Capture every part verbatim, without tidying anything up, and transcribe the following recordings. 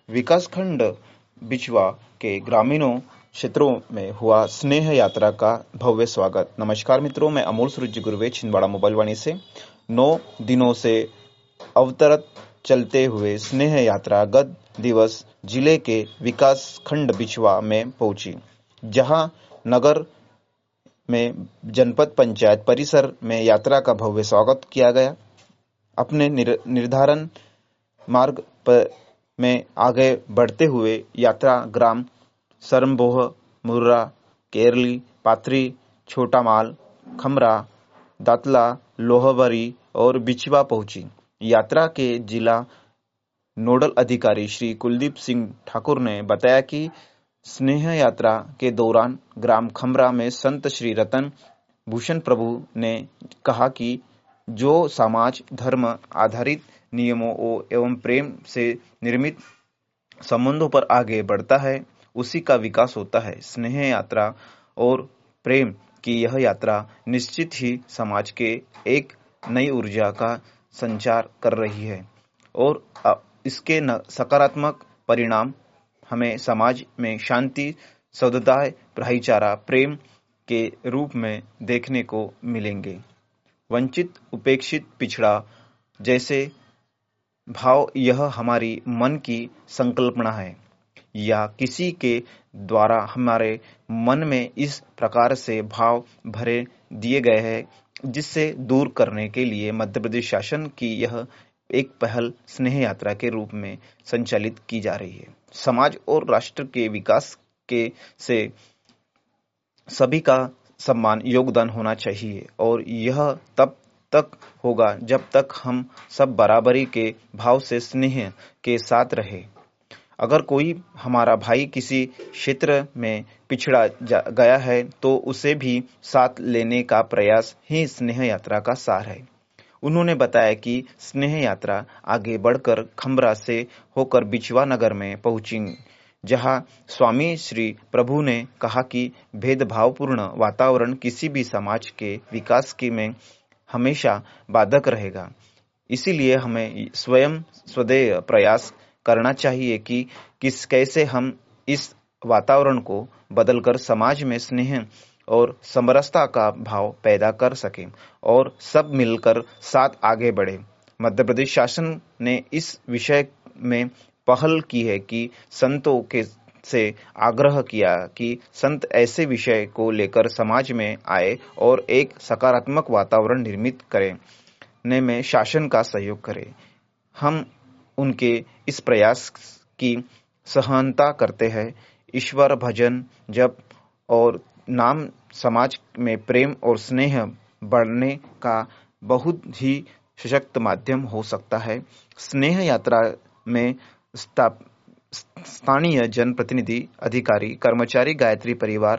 विकासखंड बिचवा के ग्रामीणों क्षेत्रों में हुआ स्नेह यात्रा का भव्य स्वागत। नमस्कार मित्रों, मैं अमोल सूरज गुरुवे छिंदवाड़ा मोबाइल वाणी से नौ दिनों से अवतरत चलते हुए स्नेह यात्रा गत दिवस जिले के विकास खंड बिचवा में पहुंची, जहां नगर में जनपद पंचायत परिसर में यात्रा का भव्य स्वागत किया गया। अपने निर, निर्धारण मार्ग पर में आगे बढ़ते हुए यात्रा ग्राम सरम्बोह, मुर्रा, केरली, पाथरी, छोटा माल, खमरा, दातला, लोहबरी और बिचवा पहुंची। यात्रा के जिला नोडल अधिकारी श्री कुलदीप सिंह ठाकुर ने बताया कि स्नेह यात्रा के दौरान ग्राम खमरा में संत श्री रतन भूषण प्रभु ने कहा कि जो समाज धर्म आधारित नियमों एवं प्रेम से निर्मित संबंधों पर आगे बढ़ता है, उसी का विकास होता है। स्नेह यात्रा और प्रेम की यह यात्रा निश्चित ही समाज के एक नई ऊर्जा का संचार कर रही है और इसके सकारात्मक परिणाम हमें समाज में शांति, सौहार्द, भाईचारा, प्रेम के रूप में देखने को मिलेंगे। वंचित, उपेक्षित, पिछड़ा जैसे भाव यह हमारी मन की संकल्पना है या किसी के द्वारा हमारे मन में इस प्रकार से भाव भरे दिए गए हैं, जिससे दूर करने के लिए मध्य प्रदेश शासन की यह एक पहल स्नेह यात्रा के रूप में संचालित की जा रही है। समाज और राष्ट्र के विकास के से सभी का सम्मान योगदान होना चाहिए और यह तब तक होगा जब तक हम सब बराबरी के भाव से स्नेह के साथ रहे। अगर कोई हमारा भाई किसी क्षेत्र में पिछड़ा गया है तो उसे भी साथ लेने का प्रयास ही स्नेह यात्रा का सार है। उन्होंने बताया कि स्नेह यात्रा आगे बढ़कर खमरा से होकर बिचवा नगर में पहुंची, जहां स्वामी श्री प्रभु ने कहा कि भेदभावपूर्ण वातावरण किसी भी समाज के विकास की में हमेशा बाधक रहेगा। इसीलिए हमें स्वयं स्वदेय प्रयास करना चाहिए कि किस कैसे हम इस वातावरण को बदलकर समाज में स्नेह और समरसता का भाव पैदा कर सकें और सब मिलकर साथ आगे बढ़े। मध्य प्रदेश शासन ने इस विषय में पहल की है कि संतों के से आग्रह किया कि संत ऐसे विषय को लेकर समाज में आए और एक सकारात्मक वातावरण निर्मित करने में शासन का सहयोग करें। हम उनके इस प्रयास की सराहना करते हैं। ईश्वर भजन, जप और नाम समाज में प्रेम और स्नेह बढ़ने का बहुत ही सशक्त माध्यम हो सकता है। स्नेह यात्रा में स्थानीय जनप्रतिनिधि, अधिकारी, कर्मचारी, गायत्री परिवार,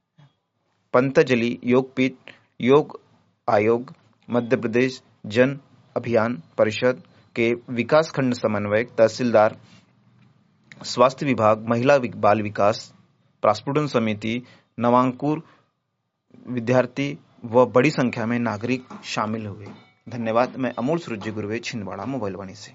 पंतजलि योगपीठ, योग आयोग, मध्य प्रदेश जन अभियान परिषद के विकास खंड समन्वयक, तहसीलदार, स्वास्थ्य विभाग, महिला बाल विकास, प्रस्फुटन समिति, नवांकुर विद्यार्थी व बड़ी संख्या में नागरिक शामिल हुए। धन्यवाद। मैं अमोल सूरज गुरुवे, छिंदवाड़ा मोबाइल वाणी से।